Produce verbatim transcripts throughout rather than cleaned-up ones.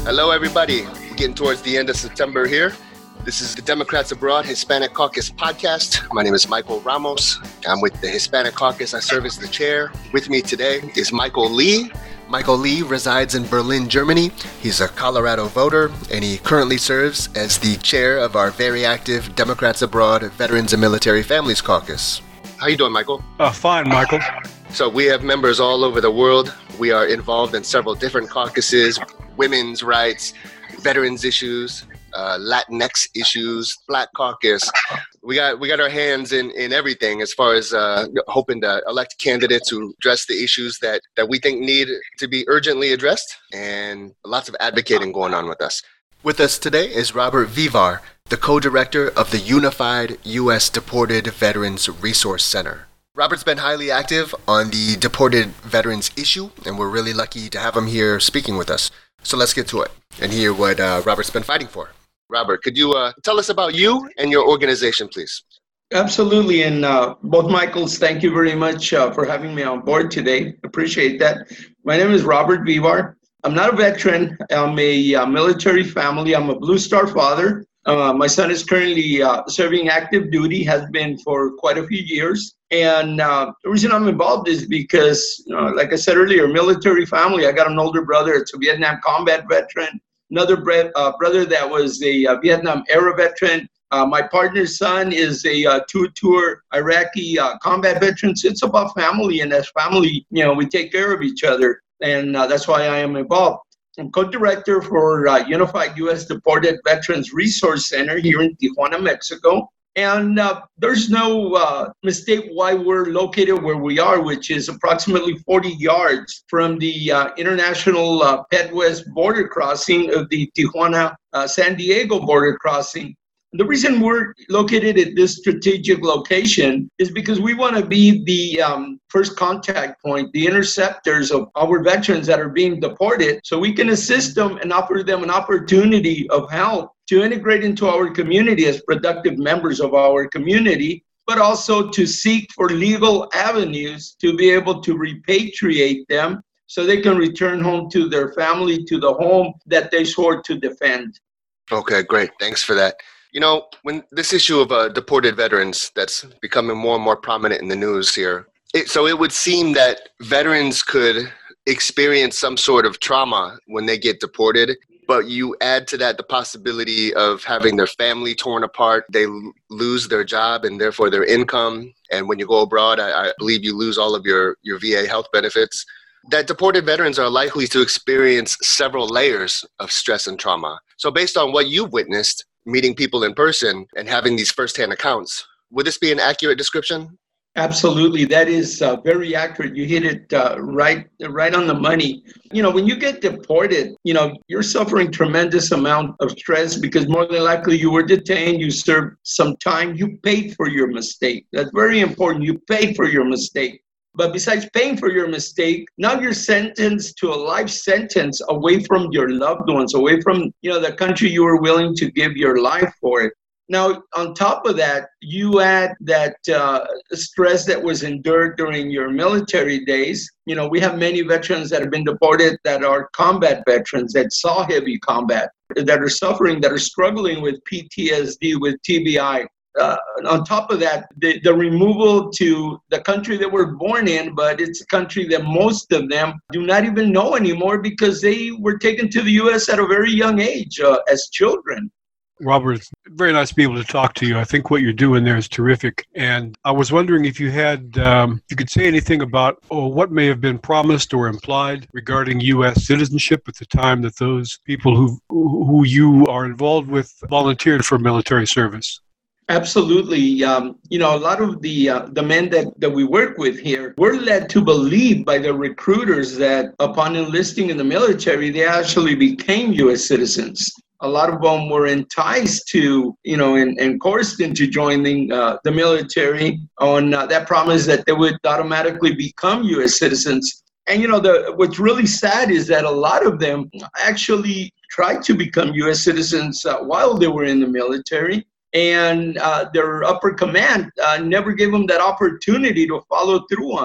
Hello, everybody. We're getting towards the end of September here. This is the Democrats Abroad Hispanic Caucus podcast. My name is Michael Ramos. I'm with the Hispanic Caucus. I serve as the chair. With me today is Michael Lee. Michael Lee resides in Berlin, Germany. He's a Colorado voter, and he currently serves as the chair of our very active Democrats Abroad Veterans and Military Families Caucus. How you doing, Michael? Uh, fine, Michael. So we have members all over the world. We are involved in several different caucuses: women's rights, veterans issues, uh, Latinx issues, Black Caucus. We got we got our hands in, in everything as far as uh, hoping to elect candidates who address the issues that, that we think need to be urgently addressed, and lots of advocating going on with us. With us today is Robert Vivar, the co-director of the Unified U S Deported Veterans Resource Center. Robert's been highly active on the deported veterans issue, and we're really lucky to have him here speaking with us. So let's get to it and hear what uh, Robert's been fighting for. Robert, could you uh, tell us about you and your organization, please? Absolutely. And uh, both Michaels, thank you very much uh, for having me on board today. Appreciate that. My name is Robert Vivar. I'm not a veteran. I'm a uh, military family. I'm a Blue Star father. Uh, my son is currently uh, serving active duty, has been for quite a few years. And uh, the reason I'm involved is because, you know, like I said earlier, military family. I got an older brother. It's a Vietnam combat veteran. Another bre- uh, brother that was a uh, Vietnam era veteran. Uh, my partner's son is a uh, two-tour Iraqi uh, combat veteran. So it's about family, and as family, you know, we take care of each other. And uh, that's why I am involved. I'm co-director for uh, Unified U S Deported Veterans Resource Center here in Tijuana, Mexico. And uh, there's no uh, mistake why we're located where we are, which is approximately forty yards from the uh, international uh, Pet West border crossing of the Tijuana-San uh, Diego border crossing. The reason we're located at this strategic location is because we want to be the um, first contact point, the interceptors of our veterans that are being deported, so we can assist them and offer them an opportunity of help to integrate into our community as productive members of our community, but also to seek for legal avenues to be able to repatriate them so they can return home to their family, to the home that they swore to defend. Okay, great. Thanks for that. You know, when this issue of uh, deported veterans that's becoming more and more prominent in the news here, it, so it would seem that veterans could experience some sort of trauma when they get deported, but you add to that the possibility of having their family torn apart. They l- lose their job and therefore their income. And when you go abroad, I, I believe you lose all of your, your V A health benefits. That deported veterans are likely to experience several layers of stress and trauma. So based on what you've witnessed, meeting people in person and having these firsthand accounts, would this be an accurate description? Absolutely. That is uh, very accurate. You hit it uh, right, right on the money. You know, when you get deported, you know, you're suffering tremendous amount of stress because more than likely you were detained, you served some time, you paid for your mistake. That's very important. You paid for your mistake. But besides paying for your mistake, now you're sentenced to a life sentence away from your loved ones, away from, you know, the country you were willing to give your life for it. Now, on top of that, you add that uh, stress that was endured during your military days. You know, we have many veterans that have been deported that are combat veterans that saw heavy combat, that are suffering, that are struggling with P T S D, with T B I. Uh, on top of that, the, the removal to the country that we're born in, but it's a country that most of them do not even know anymore because they were taken to the U S at a very young age uh, as children. Robert, it's very nice to be able to talk to you. I think what you're doing there is terrific. And I was wondering if you had, um, if you could say anything about oh, what may have been promised or implied regarding U S citizenship at the time that those people who who you are involved with volunteered for military service. Absolutely. Um, you know, a lot of the uh, the men that, that we work with here were led to believe by the recruiters that upon enlisting in the military, they actually became U S citizens. A lot of them were enticed to, you know, and, and coerced into joining uh, the military on uh, that promise that they would automatically become U S citizens. And, you know, the what's really sad is that a lot of them actually tried to become U S citizens uh, while they were in the military. And uh, their upper command uh, never gave them that opportunity to follow through on it.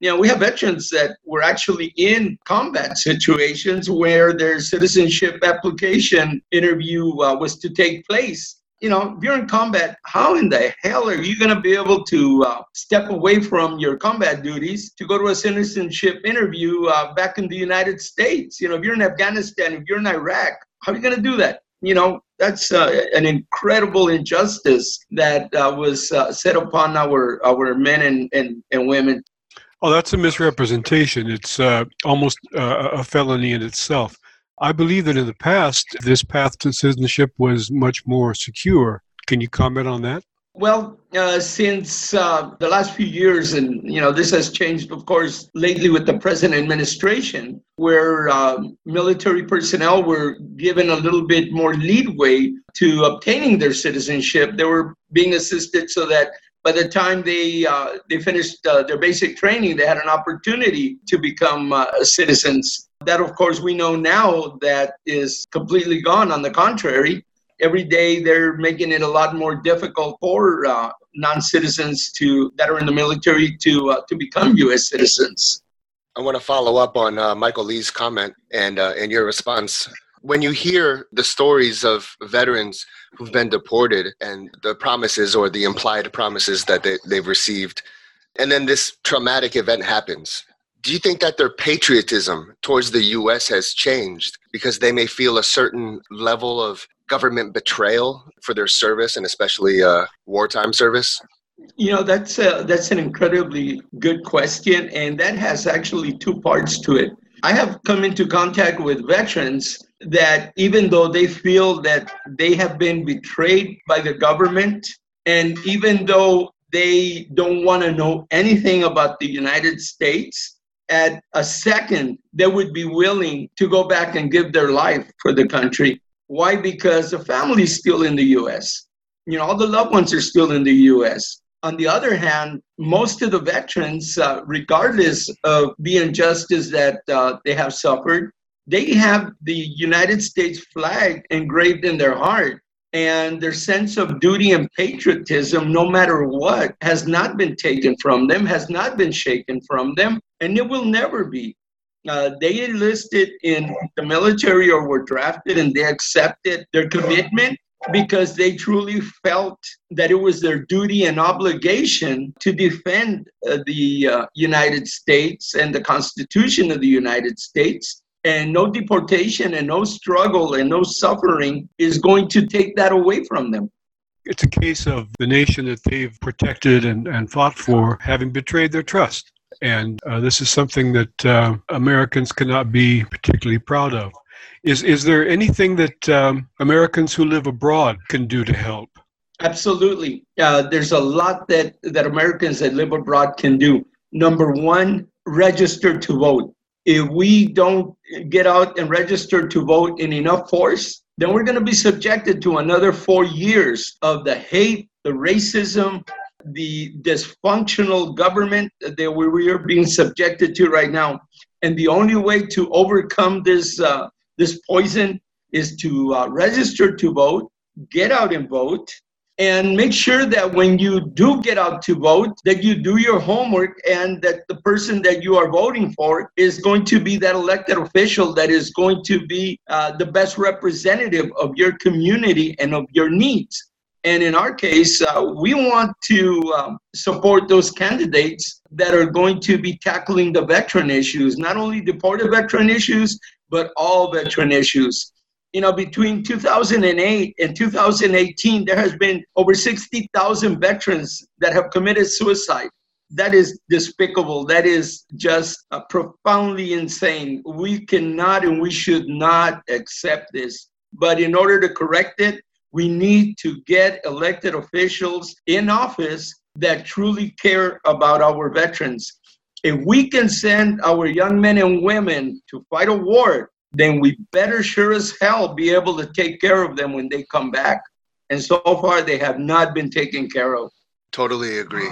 You know, we have veterans that were actually in combat situations where their citizenship application interview uh, was to take place. You know, if you're in combat, how in the hell are you going to be able to uh, step away from your combat duties to go to a citizenship interview uh, back in the United States? You know, if you're in Afghanistan, if you're in Iraq, how are you going to do that? You know, that's uh, an incredible injustice that uh, was uh, set upon our our men and, and, and women. Oh, that's a misrepresentation. It's uh, almost uh, a felony in itself. I believe that in the past, this path to citizenship was much more secure. Can you comment on that? Well, uh, since uh, the last few years, and you know, this has changed, of course, lately with the present administration, where uh, military personnel were given a little bit more leadway to obtaining their citizenship. They were being assisted so that by the time they uh, they finished uh, their basic training, they had an opportunity to become uh, citizens. That, of course, we know now that is completely gone. On the contrary, every day they're making it a lot more difficult for uh, non-citizens to that are in the military to uh, to become U S citizens. I want to follow up on uh, Michael Lee's comment and uh, and your response. When you hear the stories of veterans who've been deported and the promises or the implied promises that they, they've received, and then this traumatic event happens, do you think that their patriotism towards the U S has changed because they may feel a certain level of government betrayal for their service and especially uh, wartime service? You know, that's a, that's an incredibly good question, and that has actually two parts to it. I have come into contact with veterans that even though they feel that they have been betrayed by the government, and even though they don't want to know anything about the United States, at a second, they would be willing to go back and give their life for the country. Why? Because the family's still in the U S. You know, all the loved ones are still in the U S. On the other hand, most of the veterans, uh, regardless of the injustice that uh, they have suffered, they have the United States flag engraved in their heart. And their sense of duty and patriotism, no matter what, has not been taken from them, has not been shaken from them, and it will never be. Uh, they enlisted in the military or were drafted, and they accepted their commitment because they truly felt that it was their duty and obligation to defend uh, the uh, United States and the Constitution of the United States. And no deportation and no struggle and no suffering is going to take that away from them. It's a case of the nation that they've protected and, and fought for having betrayed their trust. And uh, this is something that uh, Americans cannot be particularly proud of. Is, is there anything that um, Americans who live abroad can do to help? Absolutely. Uh, there's a lot that, that Americans that live abroad can do. Number one, register to vote. If we don't get out and register to vote in enough force, then we're going to be subjected to another four years of the hate, the racism, the dysfunctional government that we are being subjected to right now. And the only way to overcome this uh, this poison is to uh, register to vote, get out and vote, and make sure that when you do get out to vote, that you do your homework and that the person that you are voting for is going to be that elected official that is going to be uh, the best representative of your community and of your needs. And in our case, uh, we want to um, support those candidates that are going to be tackling the veteran issues, not only deported veteran issues, but all veteran issues. You know, between two thousand eight and two thousand eighteen, there has been over sixty thousand veterans that have committed suicide. That is despicable. That is just uh, profoundly insane. We cannot and we should not accept this. But in order to correct it, we need to get elected officials in office that truly care about our veterans. If we can send our young men and women to fight a war, then we better sure as hell be able to take care of them when they come back. And so far, they have not been taken care of. Totally agree.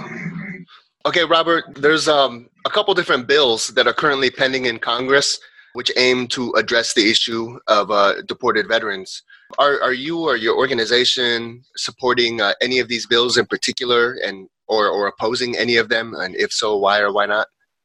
Okay, Robert, there's um, a couple different bills that are currently pending in Congress which aim to address the issue of uh, deported veterans. Are, are you or your organization supporting uh, any of these bills in particular and or, or opposing any of them? And if so, why or why not?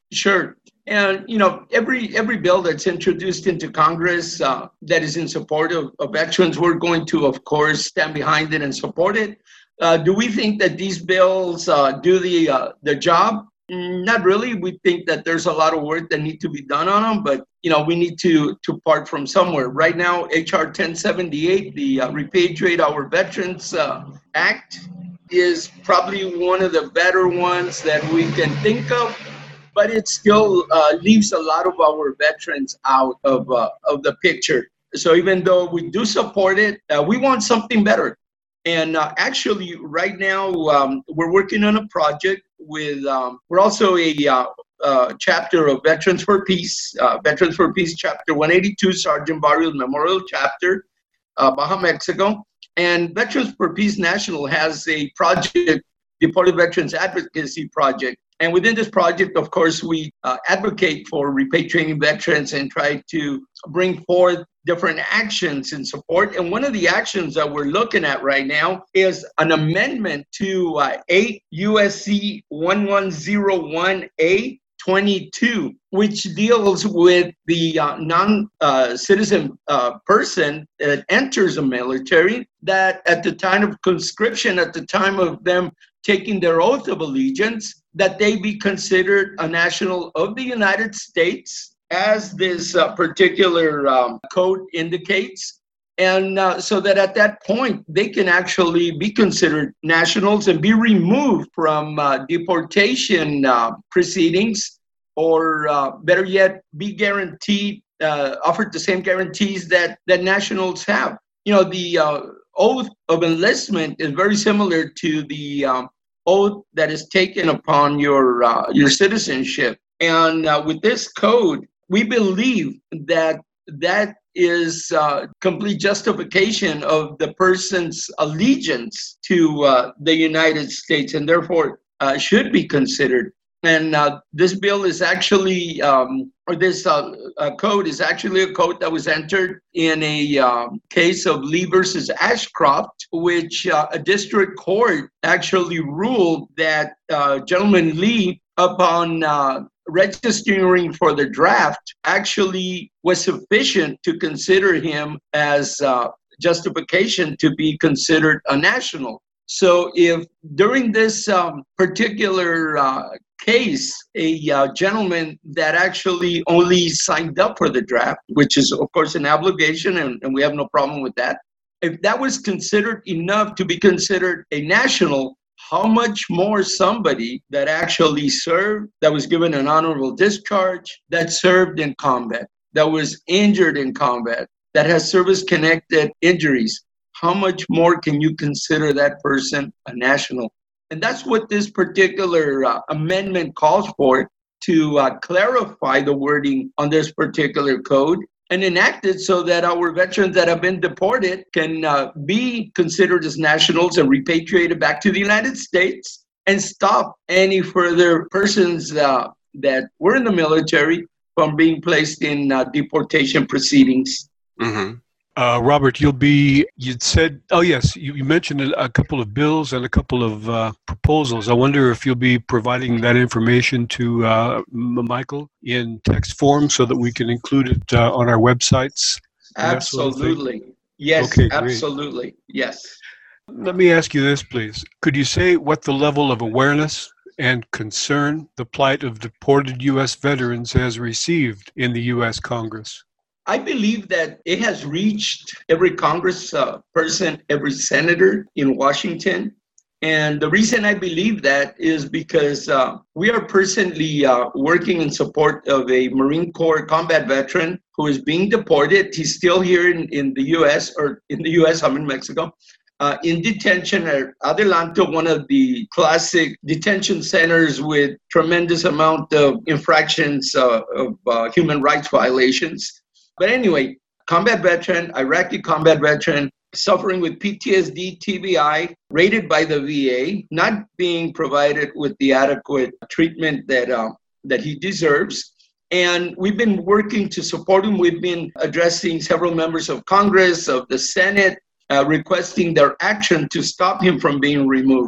Sure. And, you know, every every bill that's introduced into Congress uh, that is in support of, of veterans, we're going to, of course, stand behind it and support it. Uh, do we think that these bills uh, do the uh, the job? Mm, Not really. We think that there's a lot of work that needs to be done on them, but, you know, we need to to part from somewhere. Right now, H R ten seventy-eight, the uh, Repatriate Our Veterans uh, Act, is probably one of the better ones that we can think of, but it still uh, leaves a lot of our veterans out of uh, of the picture. So even though we do support it, uh, we want something better. And uh, actually, right now, um, we're working on a project with, um, we're also a uh, uh, chapter of Veterans for Peace, uh, Veterans for Peace Chapter one eighty-two, Sergeant Barrios Memorial Chapter, uh, Baja, Mexico. And Veterans for Peace National has a project, Deported Veterans Advocacy Project. And within this project, of course, we uh, advocate for repatriating veterans and try to bring forth different actions in support. And one of the actions that we're looking at right now is an amendment to uh, eight U S C eleven oh one A twenty-two, which deals with the uh, non-citizen uh, uh, person that enters the military, that at the time of conscription, at the time of them taking their oath of allegiance, that they be considered a national of the United States, as this uh, particular um, code indicates. And uh, so that at that point, they can actually be considered nationals and be removed from uh, deportation uh, proceedings, or uh, better yet, be guaranteed, uh, offered the same guarantees that, that nationals have. You know, the uh, oath of enlistment is very similar to the um, oath that is taken upon your uh, your citizenship. And uh, with this code, we believe that that is uh, complete justification of the person's allegiance to uh, the United States, and therefore uh, should be considered. And uh, this bill is actually, um, or this uh, uh, code is actually a code that was entered in a um, case of Lee versus Ashcroft, which uh, a district court actually ruled that uh, Gentleman Lee, upon uh, registering for the draft, actually was sufficient to consider him as uh, justification to be considered a national. So if during this um, particular uh, case, a uh, gentleman that actually only signed up for the draft, which is of course an obligation, and, and we have no problem with that, if that was considered enough to be considered a national, how much more somebody that actually served, that was given an honorable discharge, that served in combat, that was injured in combat, that has service-connected injuries, how much more can you consider that person a national? And that's what this particular uh, amendment calls for, to uh, clarify the wording on this particular code and enact it so that our veterans that have been deported can uh, be considered as nationals and repatriated back to the United States, and stop any further persons uh, that were in the military from being placed in uh, deportation proceedings. Mm-hmm. Uh, Robert, you'll be, you'd said, oh yes, you, you mentioned a, a couple of bills and a couple of uh, proposals. I wonder if you'll be providing that information to uh, Michael in text form so that we can include it uh, on our websites. Absolutely. Sort of yes, okay, absolutely. Yes. Let me ask you this, please. Could you say what the level of awareness and concern the plight of deported U S veterans has received in the U S Congress? I believe that it has reached every Congress uh, person, every senator in Washington. And the reason I believe that is because uh, we are personally uh, working in support of a Marine Corps combat veteran who is being deported. He's still here in, in the U S, or in the U S, I'm in Mexico, uh, in detention at Adelanto, one of the classic detention centers with tremendous amount of infractions uh, of uh, human rights violations. But anyway, combat veteran, Iraqi combat veteran, suffering with P T S D, T B I, rated by the V A, not being provided with the adequate treatment that uh, that he deserves. And we've been working to support him. We've been addressing several members of Congress, of the Senate, uh, requesting their action to stop him from being removed.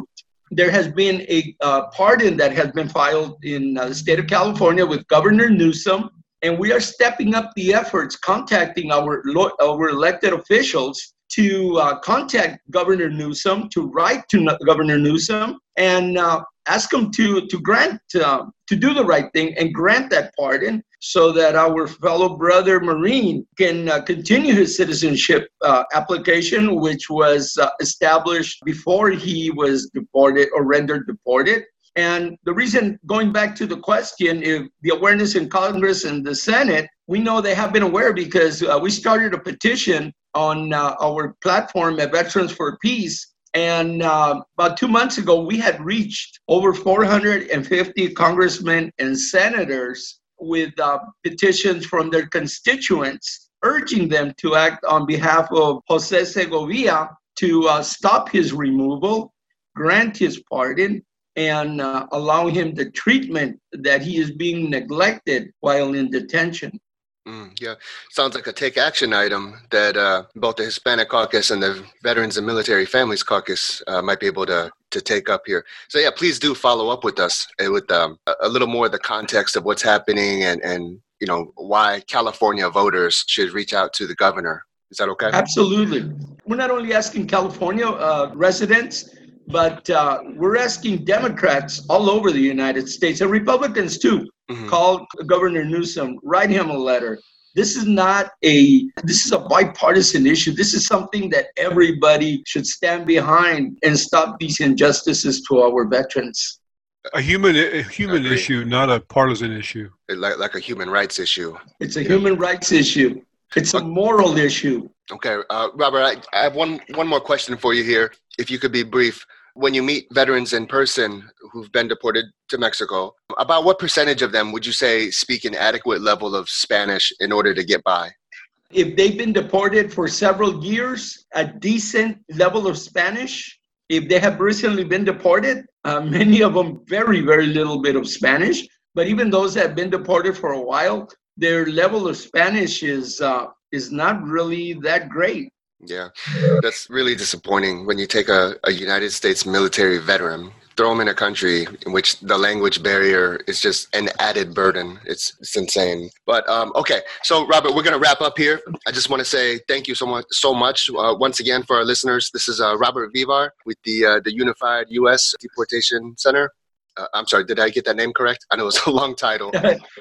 there has been a uh, pardon that has been filed in uh, the state of California with Governor Newsom, and we are stepping up the efforts, contacting our, lo- our elected officials to uh, contact Governor Newsom, to write to no- Governor Newsom, and uh, ask him to, to grant, uh, to do the right thing and grant that pardon so that our fellow brother Marine can uh, continue his citizenship uh, application, which was uh, established before he was deported or rendered deported. And the reason, going back to the question, if the awareness in Congress and the Senate, we know they have been aware because uh, we started a petition on uh, our platform at Veterans for Peace. And uh, about two months ago, we had reached over four hundred fifty congressmen and senators with uh, petitions from their constituents, urging them to act on behalf of Jose Segovia to uh, stop his removal, grant his pardon, and uh, allow him the treatment that he is being neglected while in detention. Mm, yeah, sounds like a take action item that uh, both the Hispanic Caucus and the Veterans and Military Families Caucus uh, might be able to to take up here. So yeah, please do follow up with us uh, with um, a, a little more of the context of what's happening and, and you know why California voters should reach out to the governor. Is that okay? Absolutely. We're not only asking California uh, residents, but uh, we're asking Democrats all over the United States and Republicans too. Mm-hmm. Call Governor Newsom, write him a letter. This is not a, this is a bipartisan issue. This is something that everybody should stand behind and stop these injustices to our veterans. A human, a human issue, not a partisan issue. Like, like a human rights issue. It's a human rights issue. It's a moral issue. Okay, uh, Robert, I, I have one, one more question for you here. If you could be brief. When you meet veterans in person who've been deported to Mexico, about what percentage of them would you say speak an adequate level of Spanish in order to get by? If they've been deported for several years, a decent level of Spanish. If they have recently been deported, uh, many of them very, very little bit of Spanish. But even those that have been deported for a while, their level of Spanish is uh, is not really that great. Yeah, that's really disappointing when you take a, a United States military veteran, throw him in a country in which the language barrier is just an added burden. It's it's insane. But um, okay, so Robert, we're going to wrap up here. I just want to say thank you so much, so much uh, once again for our listeners. This is uh, Robert Vivar with the uh, the Unified U S Deportation Center. Uh, I'm sorry, did I get that name correct? I know it's a long title.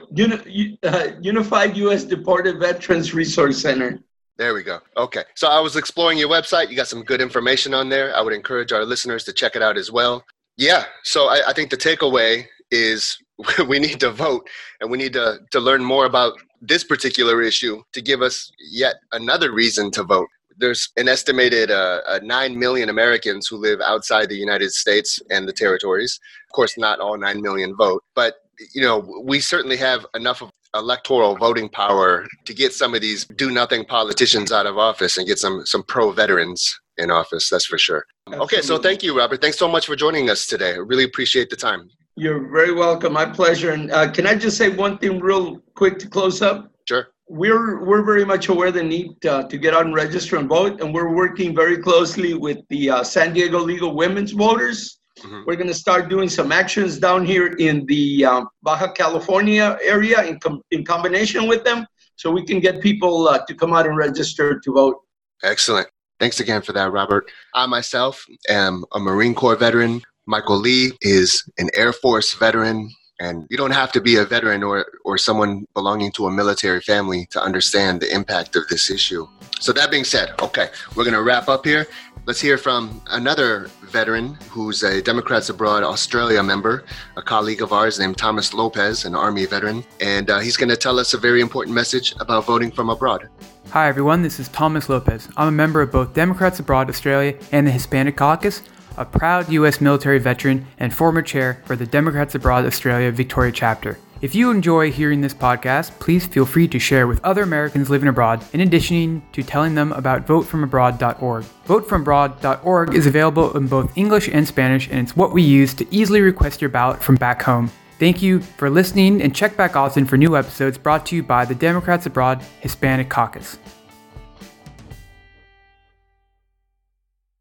Uni- uh, Unified U S Deported Veterans Resource Center. There we go. Okay. So I was exploring your website. You got some good information on there. I would encourage our listeners to check it out as well. Yeah. So I, I think the takeaway is we need to vote and we need to, to learn more about this particular issue to give us yet another reason to vote. There's an estimated uh, uh, nine million Americans who live outside the United States and the territories. Of course, not all nine million vote, but you know, we certainly have enough of electoral voting power to get some of these do-nothing politicians out of office and get some some pro-veterans in office, that's for sure. Absolutely. Okay, so thank you, Robert. Thanks so much for joining us today. I really appreciate the time. You're very welcome. My pleasure. And uh, can I just say one thing real quick to close up? Sure. We're we're very much aware of the need uh, to get out and register and vote, and we're working very closely with the uh, San Diego League of Women's Voters. Mm-hmm. We're going to start doing some actions down here in the um, Baja California area in, com- in combination with them so we can get people uh, to come out and register to vote. Excellent. Thanks again for that, Robert. I myself am a Marine Corps veteran. Michael Lee is an Air Force veteran. And you don't have to be a veteran or, or someone belonging to a military family to understand the impact of this issue. So that being said, okay, we're going to wrap up here. Let's hear from another veteran who's a Democrats Abroad Australia member, a colleague of ours named Thomas Lopez, an Army veteran. And uh, he's going to tell us a very important message about voting from abroad. Hi, everyone. This is Thomas Lopez. I'm a member of both Democrats Abroad Australia and the Hispanic Caucus, a proud U S military veteran and former chair for the Democrats Abroad Australia Victoria chapter. If you enjoy hearing this podcast, please feel free to share with other Americans living abroad, in addition to telling them about vote from abroad dot org. vote from abroad dot org is available in both English and Spanish, and it's what we use to easily request your ballot from back home. Thank you for listening, and check back often for new episodes brought to you by the Democrats Abroad Hispanic Caucus.